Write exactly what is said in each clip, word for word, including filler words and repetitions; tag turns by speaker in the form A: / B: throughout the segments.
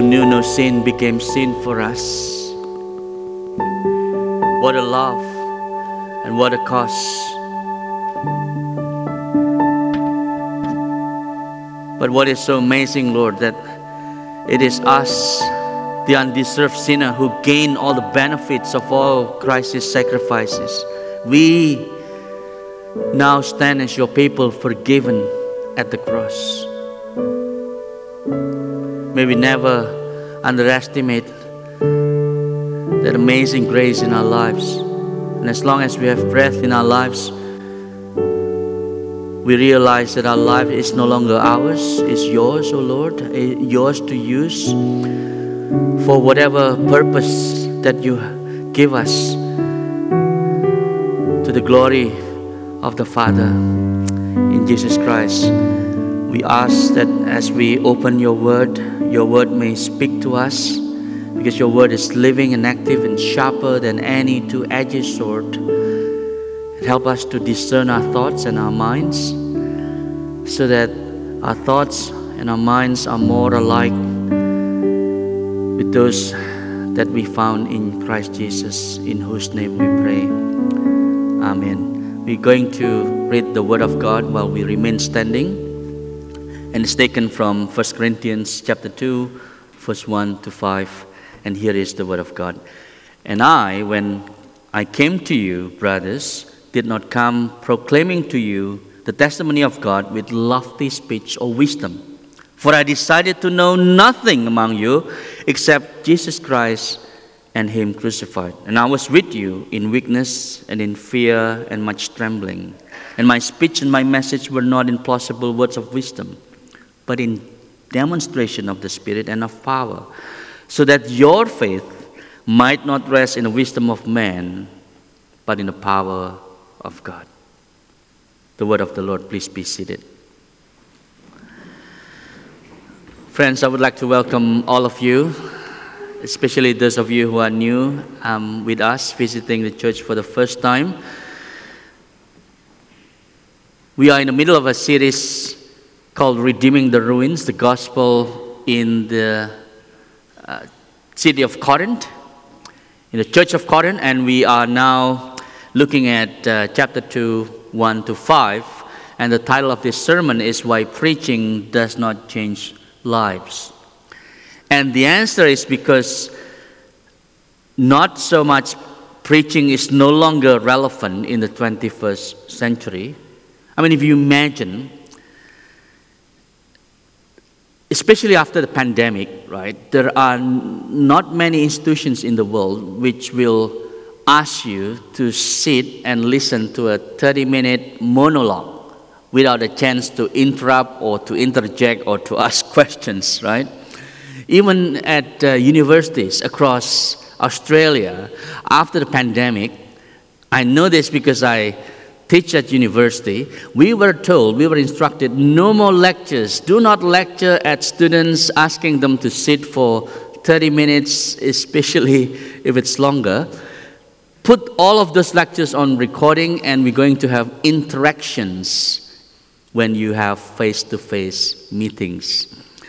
A: knew no sin became sin for us. What a love and what a cost. But what is so amazing, Lord, that it is us, the undeserved sinner, who gain all the benefits of all Christ's sacrifices. We now stand as your people, forgiven at the cross. May we never underestimate that amazing grace in our lives. And as long as we have breath in our lives, we realize that our life is no longer ours, it's yours, O Lord, yours to use for whatever purpose that you give us, to the glory of the Father in Jesus Christ. We ask that as we open your word, your word may speak to us, because your word is living and active and sharper than any two-edged sword. And help us to discern our thoughts and our minds, so that our thoughts and our minds are more alike with those that we found in Christ Jesus, in whose name we pray. Amen. We're going to read the Word of God while we remain standing. And it's taken from First Corinthians chapter two, verse one to five. And here is the Word of God. And I, when I came to you, brothers, did not come proclaiming to you the testimony of God with lofty speech or wisdom. For I decided to know nothing among you except Jesus Christ and Him crucified. And I was with you in weakness and in fear and much trembling. And my speech and my message were not in plausible words of wisdom, but in demonstration of the Spirit and of power, so that your faith might not rest in the wisdom of man, but in the power of God. The word of the Lord. Please be seated. Friends, I would like to welcome all of you, especially those of you who are new um, with us, visiting the church for the first time. We are in the middle of a series called Redeeming the Ruins, the Gospel in the uh, city of Corinth, in the church of Corinth, and we are now looking at uh, chapter two, one to five, and the title of this sermon is Why Preaching Does Not Change Lives. And the answer is because not so much preaching is no longer relevant in the twenty-first century. I mean, if you imagine, especially after the pandemic, right, there are not many institutions in the world which will ask you to sit and listen to a thirty-minute monologue without a chance to interrupt or to interject or to ask questions, right? Even at uh, universities across Australia, after the pandemic, I know this because I teach at university, we were told, we were instructed, no more lectures. Do not lecture at students, asking them to sit for thirty minutes, especially if it's longer. Put all of those lectures on recording, and we're going to have interactions when you have face-to-face meetings.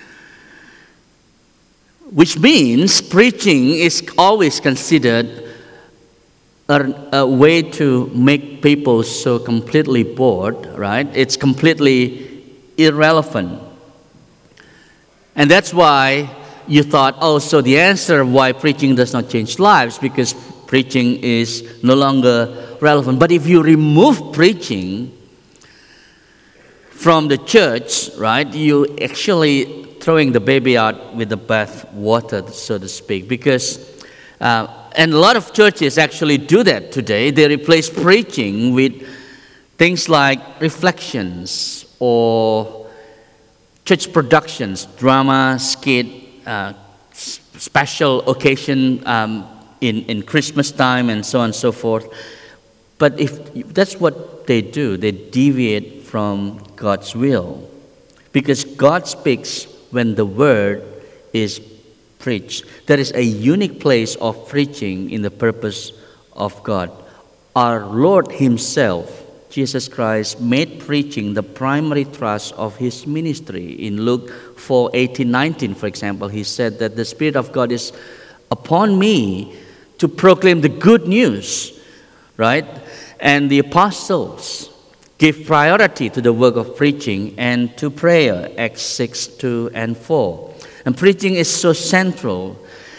A: Which means preaching is always considered a, a way to make people so completely bored, right? It's completely irrelevant. And that's why you thought, oh, so the answer why preaching does not change lives, because preaching is no longer relevant. But if you remove preaching from the church, right, you actually throwing the baby out with the bath water, so to speak, because uh, and a lot of churches actually do that today. They replace preaching with things like reflections or church productions, drama, skit, uh, special occasion um, in, in Christmas time, and so on and so forth. But if that's what they do, they deviate from God's will. Because God speaks when the word is preached. There is a unique place of preaching in the purpose of God. Our Lord Himself Jesus Christ made preaching the primary thrust of his ministry. In Luke four, eighteen, nineteen, for example, he said that the Spirit of God is upon me to proclaim the good news, right? And the apostles give priority to the work of preaching and to prayer, Acts six, two and four. And preaching is so central.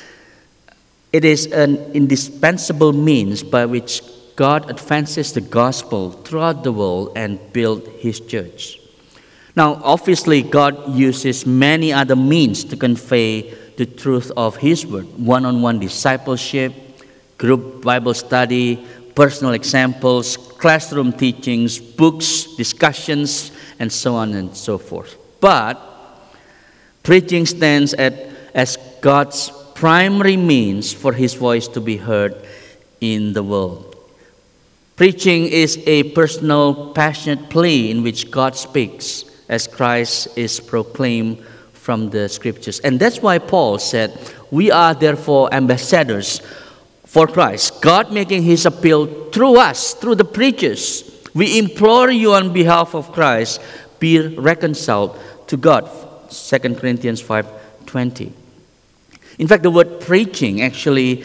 A: It is an indispensable means by which God advances the gospel throughout the world and builds his church. Now, obviously, God uses many other means to convey the truth of his word. One-on-one discipleship, group Bible study, personal examples, classroom teachings, books, discussions, and so on and so forth. But preaching stands at, as God's primary means for his voice to be heard in the world. Preaching is a personal, passionate plea in which God speaks as Christ is proclaimed from the scriptures. And that's why Paul said, we are therefore ambassadors for Christ, God making his appeal through us, through the preachers. We implore you on behalf of Christ, be reconciled to God. Second Corinthians five twenty. In fact, the word preaching actually,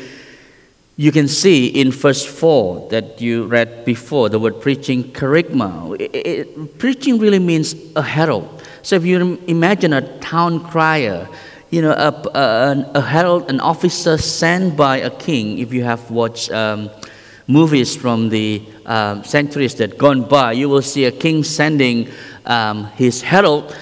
A: you can see in verse four that you read before, the word preaching, kerygma. It, it, preaching really means a herald. So if you imagine a town crier, you know, a, a, a herald, an officer sent by a king, if you have watched um, movies from the um, centuries that gone by, you will see a king sending um, his herald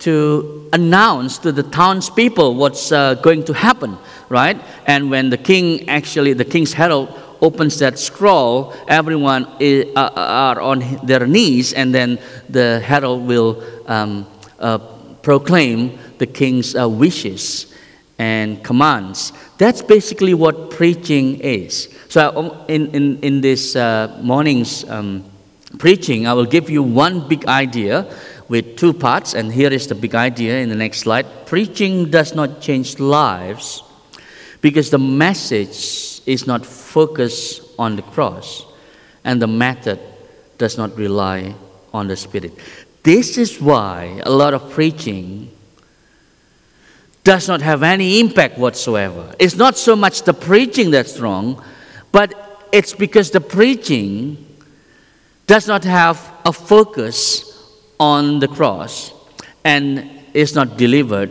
A: to announce to the townspeople what's uh, going to happen, right? And when the king actually, the king's herald opens that scroll, everyone is, uh, are on their knees, and then the herald will um, uh, proclaim the king's uh, wishes and commands. That's basically what preaching is. So in, in, in this uh, morning's um, preaching, I will give you one big idea with two parts, and here is the big idea in the next slide. Preaching does not change lives because the message is not focused on the cross, and the method does not rely on the Spirit. This is why a lot of preaching does not have any impact whatsoever. It's not so much the preaching that's wrong, but it's because the preaching does not have a focus on the cross and is not delivered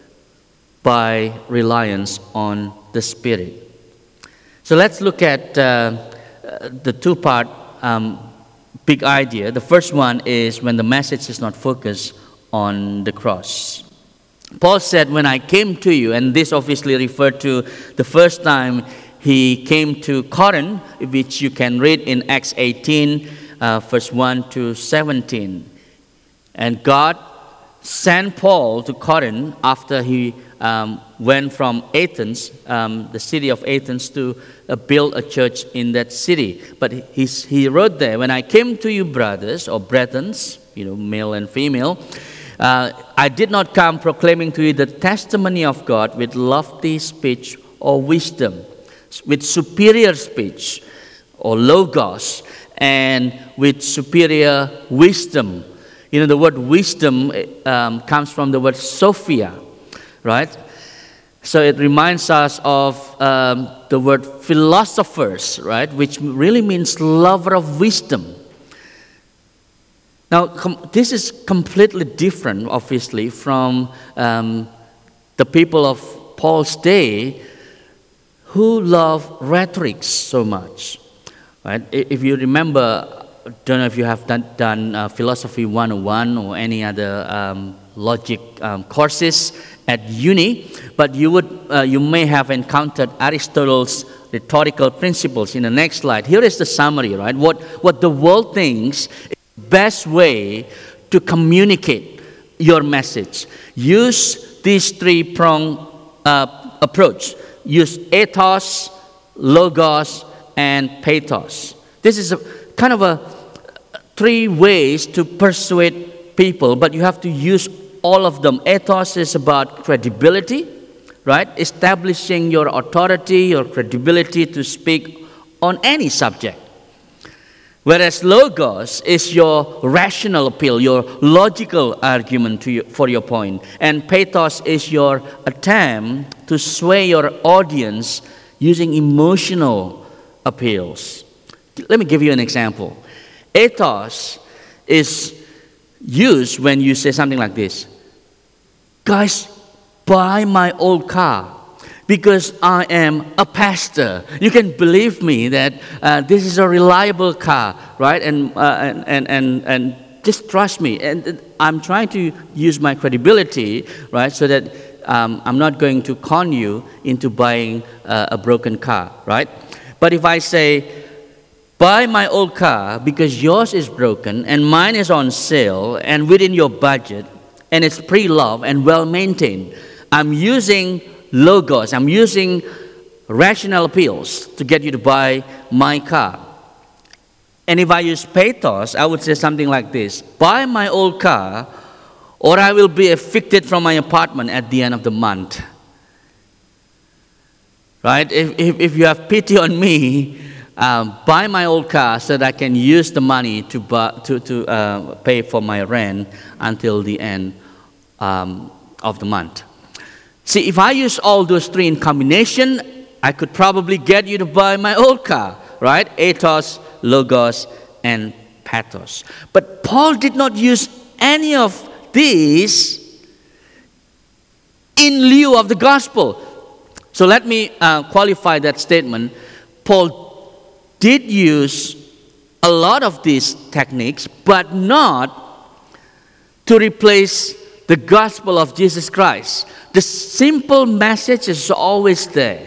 A: by reliance on the Spirit. So let's look at uh, the two-part um, big idea. The first one is when the message is not focused on the cross. Paul said, when I came to you, and this obviously referred to the first time he came to Corinth, which you can read in Acts eighteen, uh, verse one to seventeen. And God sent Paul to Corinth after he um, went from Athens, um, the city of Athens, to uh, build a church in that city. But he, he wrote there, when I came to you, brothers, or brethren, you know, male and female, uh, I did not come proclaiming to you the testimony of God with lofty speech or wisdom, with superior speech or logos, and with superior wisdom. You know, the word wisdom um, comes from the word Sophia, right? So it reminds us of um, the word philosophers, right? Which really means lover of wisdom. Now, com- this is completely different, obviously, from um, the people of Paul's day who love rhetoric so much, right? If you remember, I don't know if you have done, done uh, Philosophy one oh one or any other um, logic um, courses at uni, but you would uh, you may have encountered Aristotle's rhetorical principles in the next slide. Here is the summary, right? What what the world thinks is the best way to communicate your message. Use this three-pronged uh, approach. Use ethos, logos, and pathos. This is a kind of a three ways to persuade people, but you have to use all of them. Ethos is about credibility, right? Establishing your authority, your credibility to speak on any subject. Whereas logos is your rational appeal, your logical argument to you, for your point. And pathos is your attempt to sway your audience using emotional appeals. Let me give you an example. Ethos is used when you say something like this. Guys, buy my old car because I am a pastor. You can believe me that uh, this is a reliable car, right? And, uh, and, and, and, and just trust me. And I'm trying to use my credibility, right, so that um, I'm not going to con you into buying uh, a broken car, right? But if I say, buy my old car because yours is broken and mine is on sale and within your budget and it's pre-loved and well-maintained, I'm using logos, I'm using rational appeals to get you to buy my car. And if I use pathos, I would say something like this: buy my old car or I will be evicted from my apartment at the end of the month. Right? If, if, if you have pity on me, um, buy my old car so that I can use the money to, buy, to, to uh, pay for my rent until the end um, of the month. See, if I use all those three in combination, I could probably get you to buy my old car, right? Ethos, logos, and pathos. But Paul did not use any of these in lieu of the gospel. So let me uh, qualify that statement. Paul did use a lot of these techniques, but not to replace the gospel of Jesus Christ. The simple message is always there.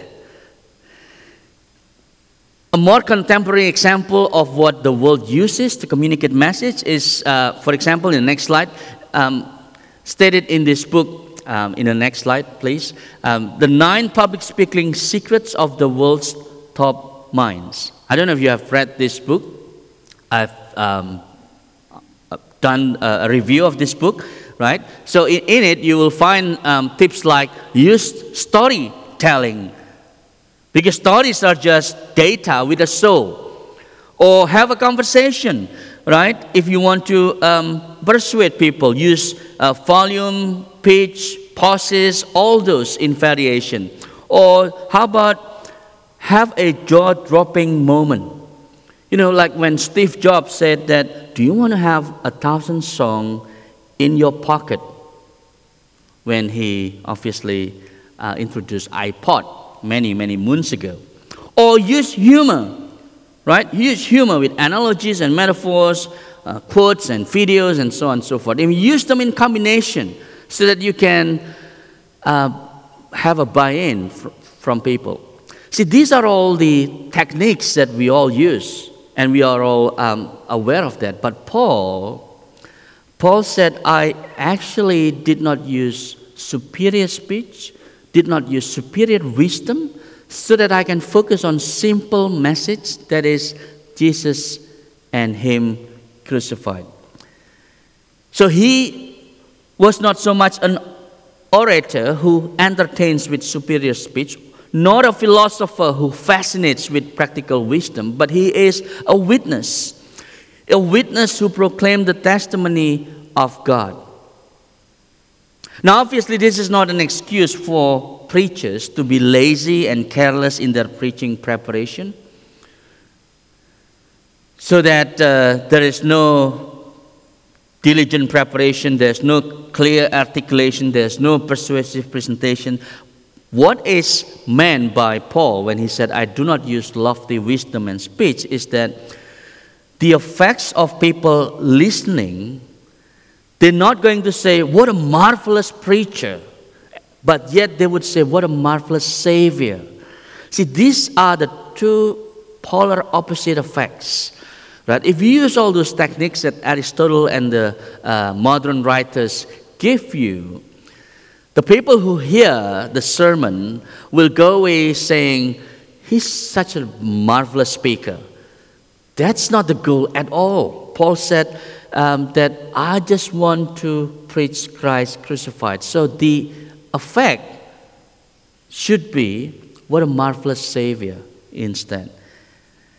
A: A more contemporary example of what the world uses to communicate message is, uh, for example, in the next slide, um, stated in this book, um, in the next slide, please, um, the nine public speaking secrets of the world's top minds. I don't know if you have read this book. I've um, done a review of this book. Right? So in, in it, you will find um, tips like use storytelling, because stories are just data with a soul. Or have a conversation, right? If you want to um, persuade people, use uh, volume, pitch, pauses, all those in variation. Or how about have a jaw-dropping moment? You know, like when Steve Jobs said that, do you want to have a thousand songs in your pocket, when he obviously uh, introduced iPod many, many moons ago. Or use humor, right? Use humor with analogies and metaphors, uh, quotes and videos and so on and so forth. And use them in combination so that you can uh, have a buy-in fr- from people. See, these are all the techniques that we all use, and we are all um, aware of that. But Paul Paul said, I actually did not use superior speech, did not use superior wisdom, so that I can focus on simple message, that is Jesus and Him crucified. So he was not so much an orator who entertains with superior speech, nor a philosopher who fascinates with practical wisdom, but he is a witness. A witness who proclaimed the testimony of God. Now, obviously, this is not an excuse for preachers to be lazy and careless in their preaching preparation, so that uh, there is no diligent preparation, there's no clear articulation, there's no persuasive presentation. What is meant by Paul when he said, I do not use lofty wisdom and speech, is that the effects of people listening, they're not going to say, what a marvelous preacher, but yet they would say, what a marvelous Savior. See, these are the two polar opposite effects. Right? If you use all those techniques that Aristotle and the uh, modern writers give you, the people who hear the sermon will go away saying, he's such a marvelous speaker. That's not the goal at all. Paul said um, that I just want to preach Christ crucified. So the effect should be, what a marvelous Savior instead.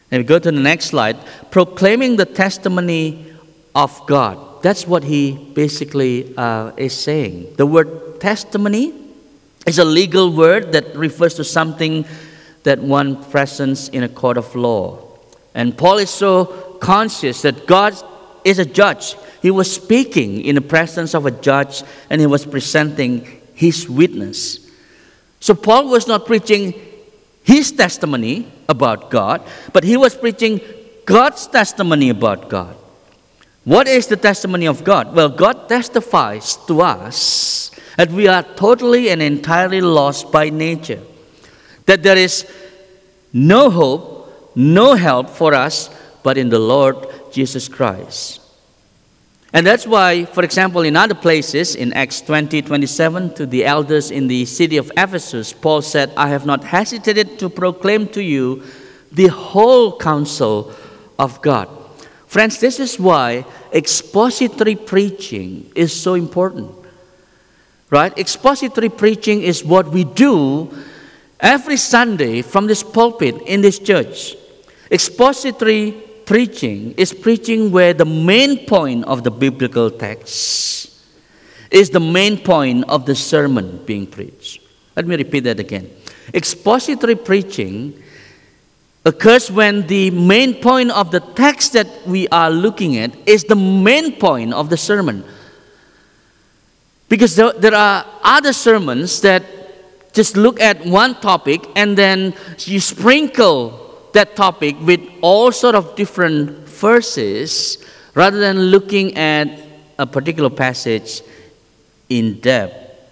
A: And we go to the next slide. Proclaiming the testimony of God. That's what he basically uh, is saying. The word testimony is a legal word that refers to something that one presents in a court of law. And Paul is so conscious that God is a judge. He was speaking in the presence of a judge and he was presenting his witness. So Paul was not preaching his testimony about God, but he was preaching God's testimony about God. What is the testimony of God? Well, God testifies to us that we are totally and entirely lost by nature, that there is no hope, no help for us but in the Lord Jesus Christ. And that's why, for example, in other places, in Acts twenty twenty-seven, to the elders in the city of Ephesus, Paul said, I have not hesitated to proclaim to you the whole counsel of God. Friends, this is why expository preaching is so important. Right? Expository preaching is what we do every Sunday from this pulpit in this church. Expository preaching is preaching where the main point of the biblical text is the main point of the sermon being preached. Let me repeat that again. Expository preaching occurs when the main point of the text that we are looking at is the main point of the sermon. Because there, there are other sermons that just look at one topic and then you sprinkle that topic with all sort of different verses rather than looking at a particular passage in depth.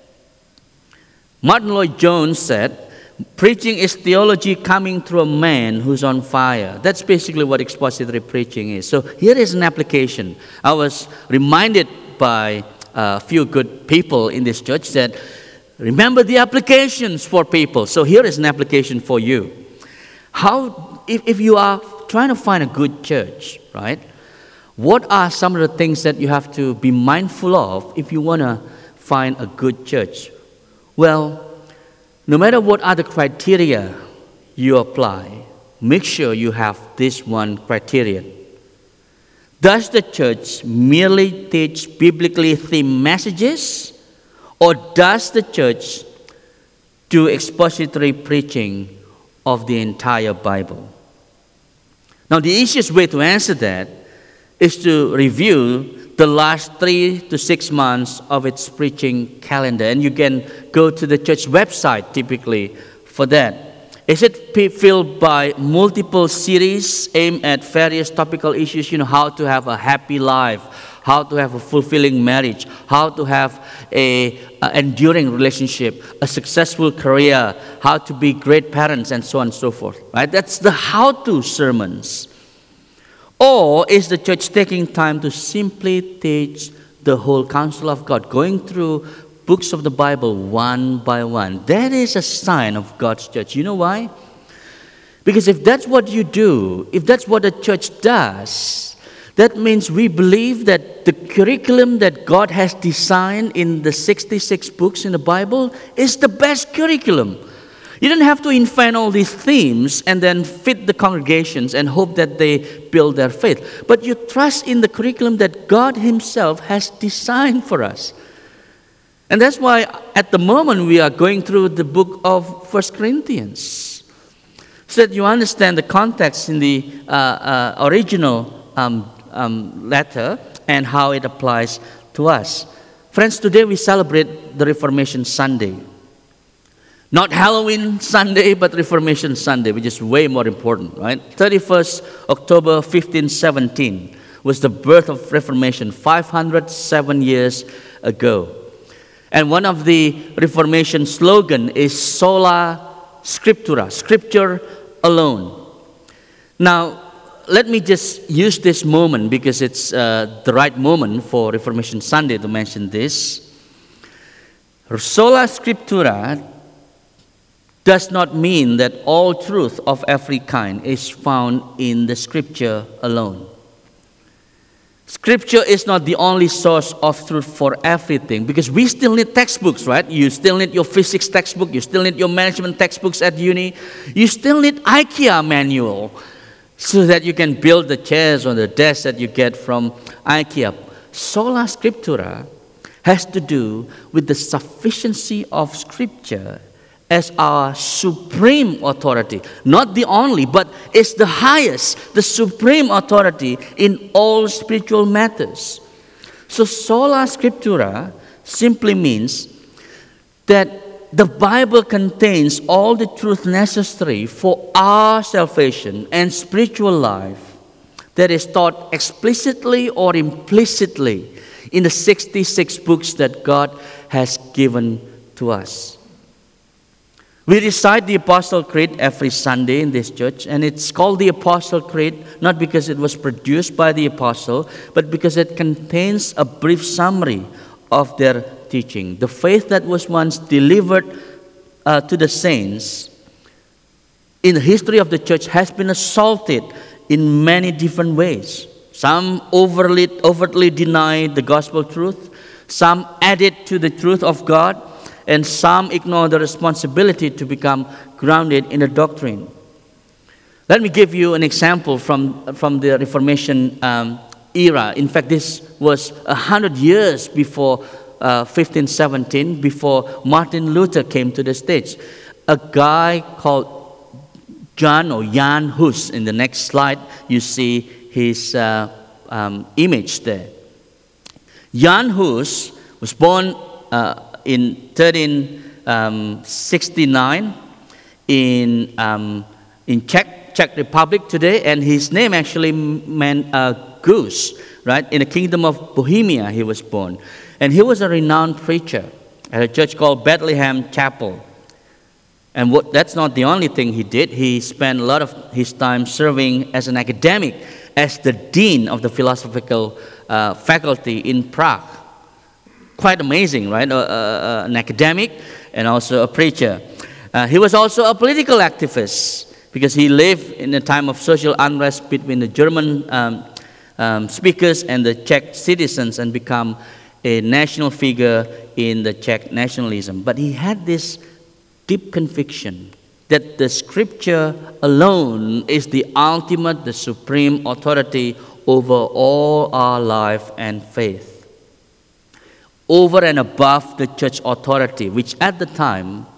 A: Martin Lloyd-Jones said, preaching is theology coming through a man who's on fire. That's basically what expository preaching is. So here is an application. I was reminded by a few good people in this church that remember the applications for people. So here is an application for you. How, if, if you are trying to find a good church, right? What are some of the things that you have to be mindful of if you want to find a good church? Well, no matter what other criteria you apply, make sure you have this one criterion. Does the church merely teach biblically themed messages, or does the church do expository preaching of the entire Bible? Now, the easiest way to answer that is to review the last three to six months of its preaching calendar. And you can go to the church website typically for that. Is it filled by multiple series aimed at various topical issues? You know, how to have a happy life, how to have a fulfilling marriage, how to have a, a enduring relationship, a successful career, how to be great parents, and so on and so forth. Right? That's the how-to sermons. Or is the church taking time to simply teach the whole counsel of God, going through books of the Bible one by one? That is a sign of God's church. You know why? Because if that's what you do, if that's what the church does, that means we believe that the curriculum that God has designed in the sixty-six books in the Bible is the best curriculum. You don't have to invent all these themes and then fit the congregations and hope that they build their faith. But you trust in the curriculum that God Himself has designed for us. And that's why at the moment we are going through the book of First Corinthians, so that you understand the context in the uh, uh, original um, um, letter and how it applies to us. Friends, today we celebrate the Reformation Sunday. Not Halloween Sunday, but Reformation Sunday, which is way more important, right? thirty-first October fifteen seventeen was the birth of Reformation, five hundred seven years ago. And one of the Reformation slogan is Sola Scriptura, Scripture alone. Now, let me just use this moment because it's uh, the right moment for Reformation Sunday to mention this. Sola Scriptura does not mean that all truth of every kind is found in the Scripture alone. Scripture is not the only source of truth for everything, because we still need textbooks, right? You still need your physics textbook, you still need your management textbooks at uni, you still need IKEA manual so that you can build the chairs or the desks that you get from IKEA. Sola Scriptura has to do with the sufficiency of Scripture as our supreme authority. Not the only, but it's the highest, the supreme authority in all spiritual matters. So Sola Scriptura simply means that the Bible contains all the truth necessary for our salvation and spiritual life that is taught explicitly or implicitly in the sixty-six books that God has given to us. We recite the Apostle Creed every Sunday in this church, and it's called the Apostle Creed not because it was produced by the apostle, but because it contains a brief summary of their teaching. The faith that was once delivered uh, to the saints in the history of the church has been assaulted in many different ways. Some overly, overtly denied the gospel truth, some added to the truth of God, and some ignore the responsibility to become grounded in the doctrine. Let me give you an example from, from the Reformation um, era. In fact, this was a hundred years before uh, fifteen seventeen, before Martin Luther came to the stage. A guy called John or Jan Hus. In the next slide, you see his uh, um, image there. Jan Hus was born uh, in thirteen sixty-nine in um, in Czech Czech Republic today, and his name actually meant uh, goose, right? In the kingdom of Bohemia, he was born, and he was a renowned preacher at a church called Bethlehem Chapel. And what, that's not the only thing he did. He spent a lot of his time serving as an academic, as the dean of the philosophical uh, faculty in Prague. Quite amazing, right? Uh, uh, an academic and also a preacher. Uh, he was also a political activist because he lived in a time of social unrest between the German um, um, speakers and the Czech citizens and become a national figure in the Czech nationalism. But he had this deep conviction that the Scripture alone is the ultimate, the supreme authority over all our life and faith, over and above the church authority, which at the time,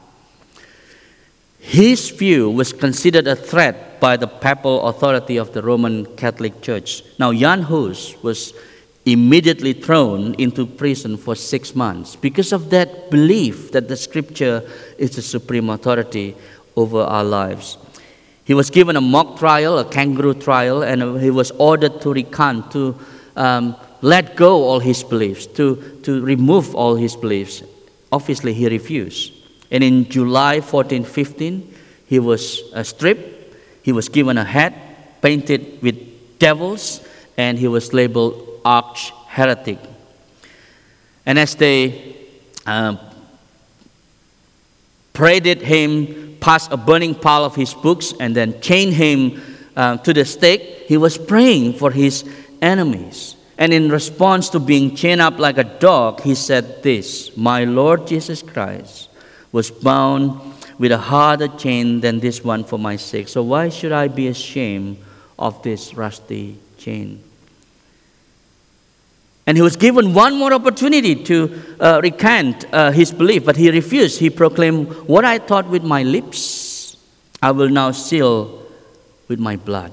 A: his view was considered a threat by the papal authority of the Roman Catholic Church. Now, Jan Hus was immediately thrown into prison for six months because of that belief that the Scripture is the supreme authority over our lives. He was given a mock trial, a kangaroo trial, and he was ordered to recant, to um, let go all his beliefs, to, to remove all his beliefs. Obviously, he refused. And in July fourteen fifteen, he was uh, stripped. He was given a hat painted with devils, and he was labeled arch heretic. And as they uh, paraded him past a burning pile of his books and then chained him uh, to the stake, he was praying for his enemies. And in response to being chained up like a dog, he said this: "My Lord Jesus Christ was bound with a harder chain than this one for my sake. So why should I be ashamed of this rusty chain?" And he was given one more opportunity to uh, recant uh, his belief, but he refused. He proclaimed, "What I thought with my lips, I will now seal with my blood."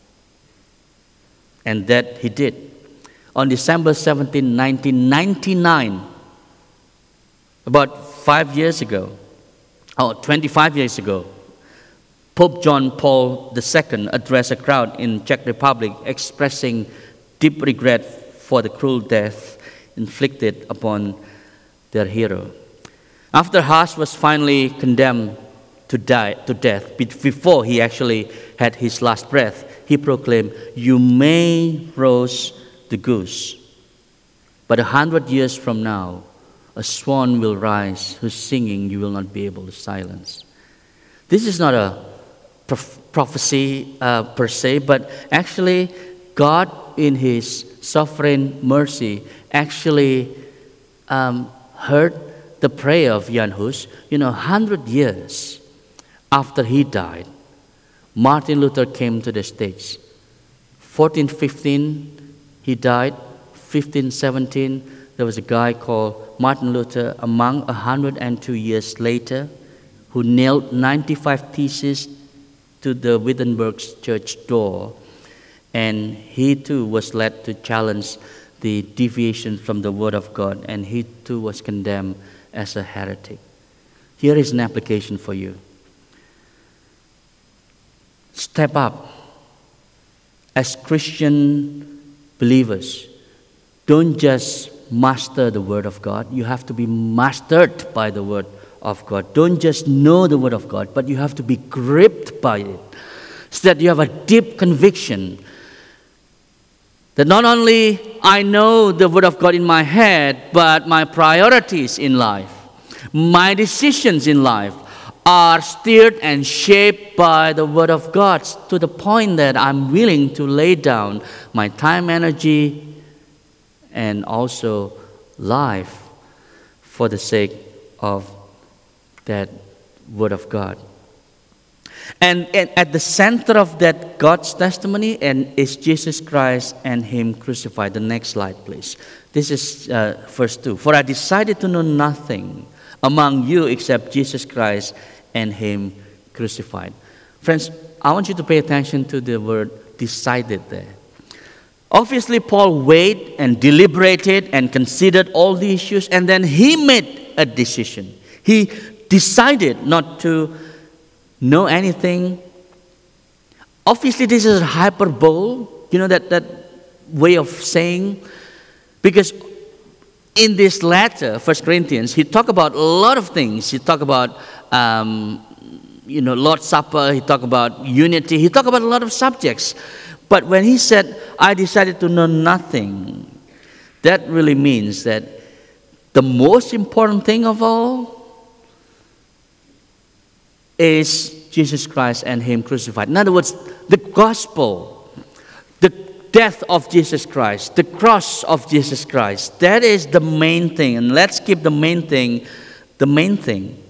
A: And that he did. On December seventeenth, nineteen ninety-nine, about five years ago, or twenty-five years ago, Pope John Paul the Second addressed a crowd in Czech Republic expressing deep regret for the cruel death inflicted upon their hero. After Hus was finally condemned to die to death, before he actually had his last breath, he proclaimed, "You may roast the goose, but a hundred years from now, a swan will rise whose singing you will not be able to silence." This is not a prof- prophecy uh, per se, but actually God in His sovereign mercy actually um, heard the prayer of Jan Hus. You know, a hundred years after he died, Martin Luther came to the States. fourteen fifteen, he died. fifteen seventeen, there was a guy called Martin Luther, among one hundred two years later, who nailed ninety-five theses to the Wittenberg church door. And he too was led to challenge the deviation from the Word of God, and he too was condemned as a heretic. Here is an application for you. Step up as Christian believers. Don't just master the Word of God. You have to be mastered by the Word of God. Don't just know the Word of God, but you have to be gripped by it, so that you have a deep conviction that not only I know the Word of God in my head, but my priorities in life, my decisions in life are steered and shaped by the Word of God, to the point that I'm willing to lay down my time, energy, and also life for the sake of that Word of God. And, and at the center of that God's testimony and is Jesus Christ and Him crucified. The next slide, please. This is uh, verse two. For I decided to know nothing among you except Jesus Christ and Him crucified. Friends, I want you to pay attention to the word decided there. Obviously, Paul weighed and deliberated and considered all the issues, and then he made a decision. He decided not to know anything. Obviously, this is a hyperbole, you know, that, that way of saying, because in this letter, First Corinthians, he talked about a lot of things. He talked about, um, you know, Lord's Supper. He talked about unity. He talked about a lot of subjects. But when he said, I decided to know nothing, that really means that the most important thing of all is Jesus Christ and Him crucified. In other words, the gospel, the death of Jesus Christ, the cross of Jesus Christ, that is the main thing. And let's keep the main thing the main thing.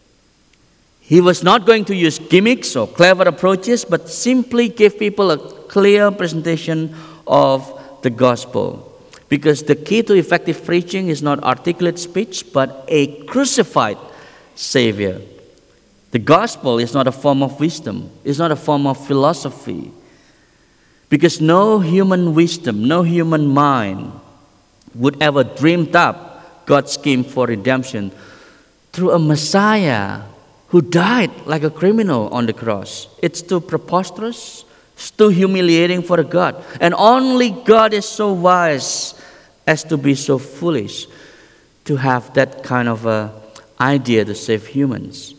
A: He was not going to use gimmicks or clever approaches, but simply give people a clear presentation of the gospel. Because the key to effective preaching is not articulate speech, but a crucified Savior. The gospel is not a form of wisdom. It's not a form of philosophy. Because no human wisdom, no human mind would ever dreamed up God's scheme for redemption through a Messiah who died like a criminal on the cross. It's too preposterous. It's too humiliating for a God. And only God is so wise as to be so foolish to have that kind of a idea to save humans.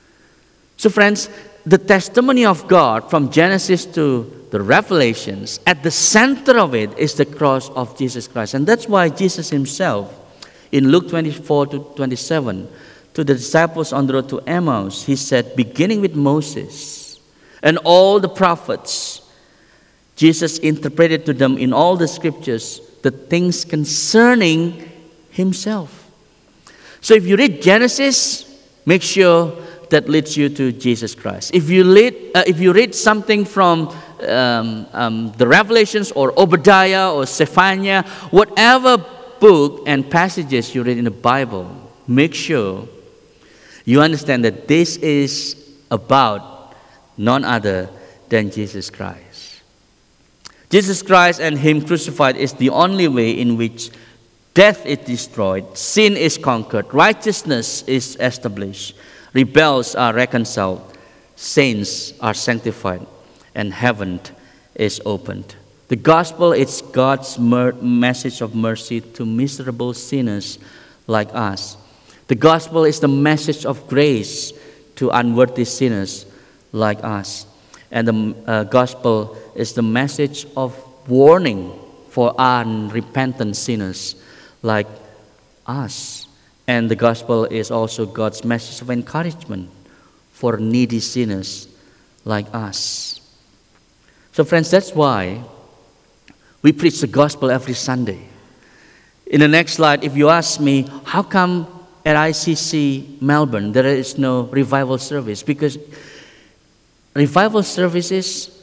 A: So friends, the testimony of God from Genesis to the Revelations, at the center of it is the cross of Jesus Christ. And that's why Jesus Himself, in Luke twenty-four to twenty-seven, to the disciples on the road to Emmaus, He said, beginning with Moses and all the prophets, Jesus interpreted to them in all the scriptures the things concerning Himself. So if you read Genesis, make sure that leads you to Jesus Christ. If you read, uh, if you read something from um, um, the Revelations or Obadiah or Zephaniah, whatever book and passages you read in the Bible, make sure you understand that this is about none other than Jesus Christ. Jesus Christ and Him crucified is the only way in which death is destroyed, sin is conquered, righteousness is established, rebels are reconciled, saints are sanctified, and heaven is opened. The gospel is God's mer- message of mercy to miserable sinners like us. The gospel is the message of grace to unworthy sinners like us. And the uh, gospel is the message of warning for unrepentant sinners like us. And the gospel is also God's message of encouragement for needy sinners like us. So friends, that's why we preach the gospel every Sunday. In the next slide, if you ask me, how come at I C C Melbourne there is no revival service? Because revival services,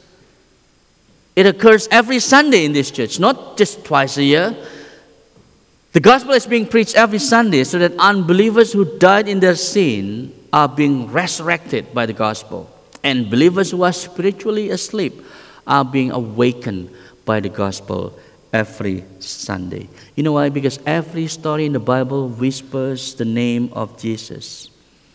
A: it occurs every Sunday in this church, not just twice a year. The gospel is being preached every Sunday so that unbelievers who died in their sin are being resurrected by the gospel. And believers who are spiritually asleep are being awakened by the gospel every Sunday. You know why? Because every story in the Bible whispers the name of Jesus.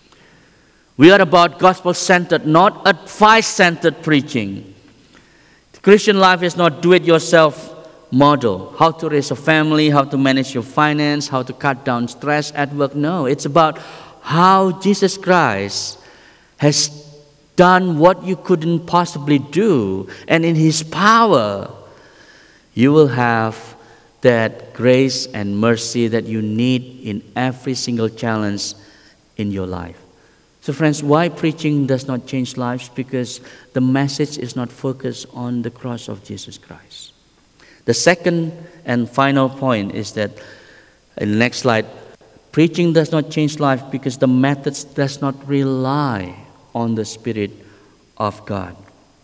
A: We are about gospel-centered, not advice-centered preaching. The Christian life is not do-it-yourself model. How to raise a family, how to manage your finance, how to cut down stress at work. No, it's about how Jesus Christ has done what you couldn't possibly do. And in His power, you will have that grace and mercy that you need in every single challenge in your life. So friends, why preaching does not change lives? Because the message is not focused on the cross of Jesus Christ. The second and final point is that, in the next slide, preaching does not change life because the methods does not rely on the Spirit of God.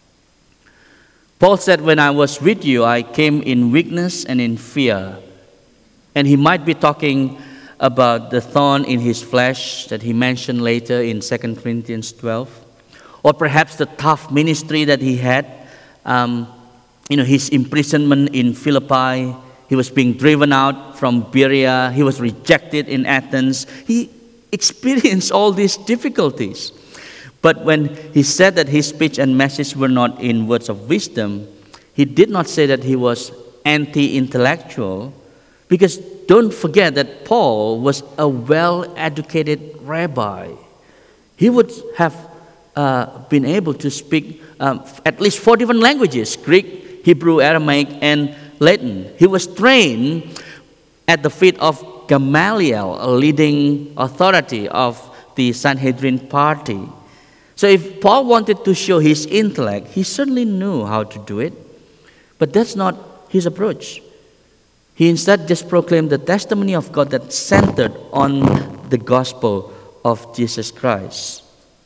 A: Paul said, when I was with you, I came in weakness and in fear. And he might be talking about the thorn in his flesh that he mentioned later in Second Corinthians twelve. Or perhaps the tough ministry that he had. Um, you know, his imprisonment in Philippi. He was being driven out from Berea. He was rejected in Athens. He experienced all these difficulties. But when he said that his speech and message were not in words of wisdom, he did not say that he was anti-intellectual, because don't forget that Paul was a well-educated rabbi. He would have uh, been able to speak um, at least four different languages: Greek, Hebrew, Aramaic, and Latin. He was trained at the feet of Gamaliel, a leading authority of the Sanhedrin party. So if Paul wanted to show his intellect, he certainly knew how to do it. But that's not his approach. He instead just proclaimed the testimony of God that's centered on the gospel of Jesus Christ.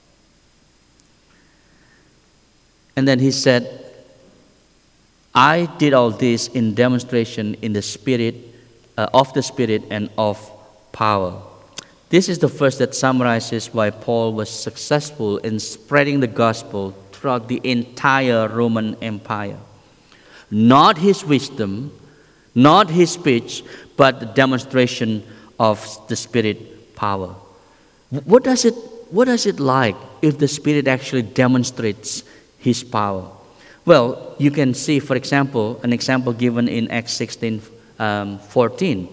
A: And then he said, I did all this in demonstration in the spirit, uh, of the Spirit and of power. This is the verse that summarizes why Paul was successful in spreading the gospel throughout the entire Roman Empire. Not his wisdom, not his speech, but the demonstration of the Spirit power. What does it, what does it like if the Spirit actually demonstrates His power? Well, you can see, for example, an example given in Acts sixteen fourteen.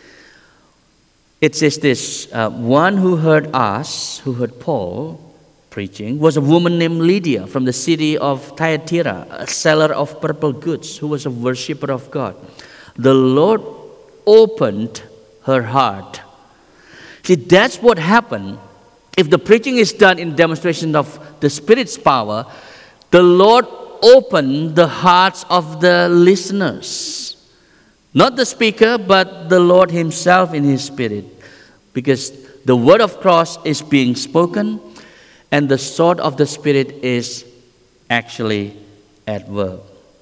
A: It says this, uh, one who heard us, who heard Paul preaching, was a woman named Lydia from the city of Thyatira, a seller of purple goods, who was a worshiper of God. The Lord opened her heart. See, that's what happened. If the preaching is done in demonstration of the Spirit's power, the Lord opened the hearts of the listeners. Not the speaker, but the Lord Himself in His Spirit. Because the word of cross is being spoken, and the sword of the Spirit is actually at work.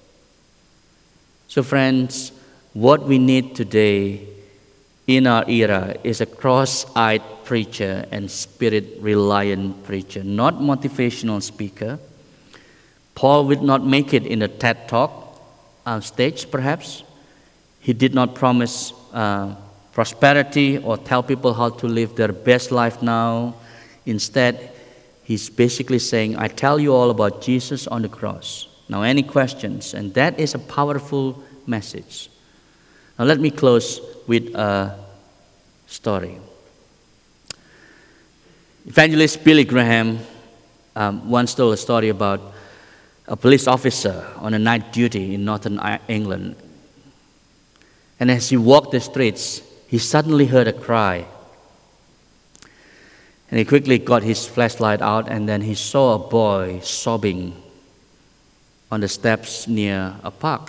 A: So friends, what we need today in our era is a cross-eyed preacher and Spirit-reliant preacher, not motivational speaker. Paul would not make it in a TED Talk uh, stage, perhaps. He did not promise uh, prosperity or tell people how to live their best life now. Instead, he's basically saying, I tell you all about Jesus on the cross. Now, any questions? And that is a powerful message. Now, let me close with a story. Evangelist Billy Graham um, once told a story about a police officer on a night duty in northern England. And as he walked the streets, he suddenly heard a cry. And he quickly got his flashlight out, and then he saw a boy sobbing on the steps near a park.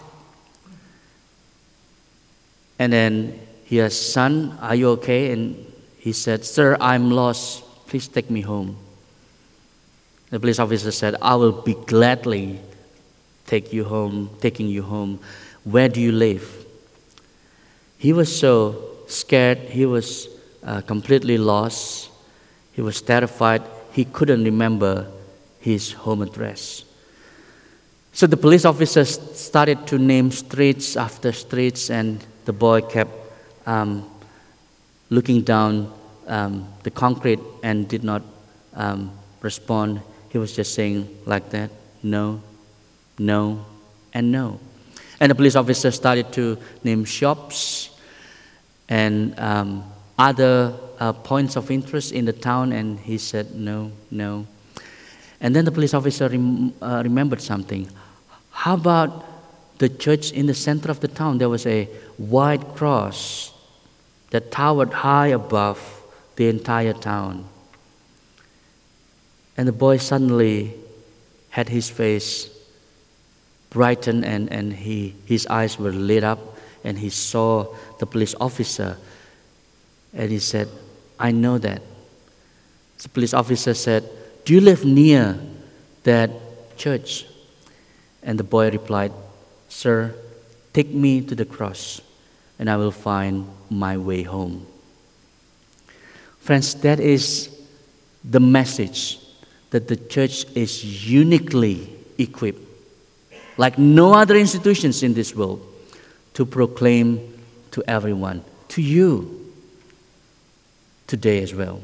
A: And then he asked, son, are you okay? And he said, sir, I'm lost. Please take me home. The police officer said, I will be gladly take you home, taking you home. Where do you live? He was so scared. He was uh, completely lost. He was terrified. He couldn't remember his home address. So the police officers started to name streets after streets, and the boy kept um, looking down um, the concrete and did not um, respond. He was just saying like that, no, no, and no. And the police officer started to name shops and um, other uh, points of interest in the town, and he said no, no. And then the police officer rem- uh, remembered something. How about the church in the center of the town? There was a white cross that towered high above the entire town. And the boy suddenly had his face brighten, and, and he, his eyes were lit up, and he saw the police officer, and he said, I know that. The police officer said, do you live near that church? And the boy replied, sir, take me to the cross, and I will find my way home. Friends, that is the message that the church is uniquely equipped, like no other institutions in this world, to proclaim to everyone, to you today as well.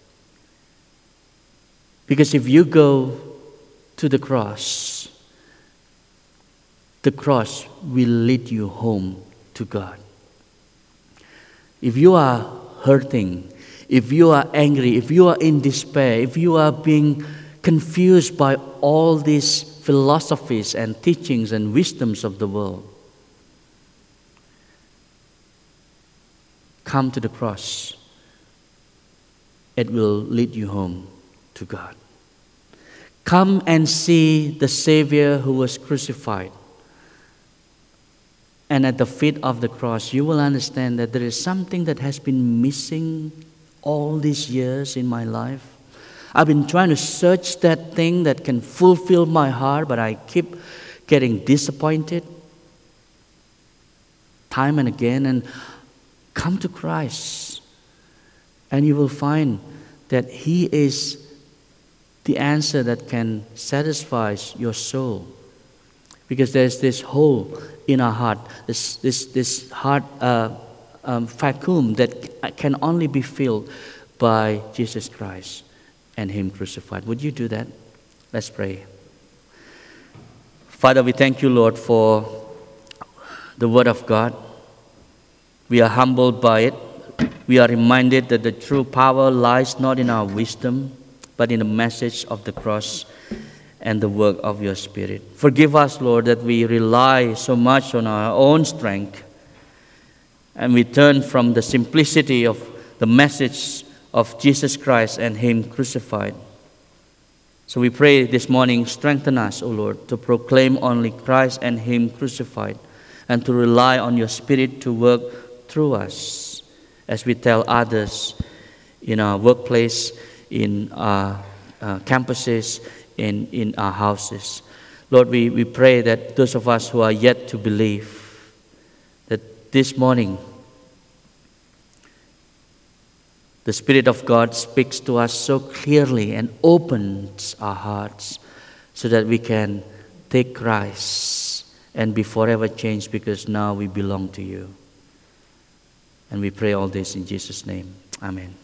A: Because if you go to the cross, the cross will lead you home to God. If you are hurting, if you are angry, if you are in despair, if you are being confused by all these philosophies and teachings and wisdoms of the world, come to the cross. It will lead you home to God. Come and see the Savior who was crucified. And at the feet of the cross, you will understand that there is something that has been missing all these years in my life. I've been trying to search that thing that can fulfill my heart, but I keep getting disappointed time and again. And come to Christ, and you will find that He is the answer that can satisfy your soul. Because there's this hole in our heart, this this this heart uh, um, vacuum that can only be filled by Jesus Christ and Him crucified. Would you do that? Let's pray. Father, we thank you, Lord, for the Word of God. We are humbled by it. We are reminded that the true power lies not in our wisdom, but in the message of the cross and the work of your Spirit. Forgive us, Lord, that we rely so much on our own strength, and we turn from the simplicity of the message of Jesus Christ and Him crucified. So we pray this morning, strengthen us, O Lord, to proclaim only Christ and Him crucified, and to rely on your Spirit to work through us as we tell others in our workplace, in our uh, campuses, in, in our houses. Lord, we, we pray that those of us who are yet to believe, that this morning the Spirit of God speaks to us so clearly and opens our hearts so that we can take Christ and be forever changed, because now we belong to you. And we pray all this in Jesus' name. Amen.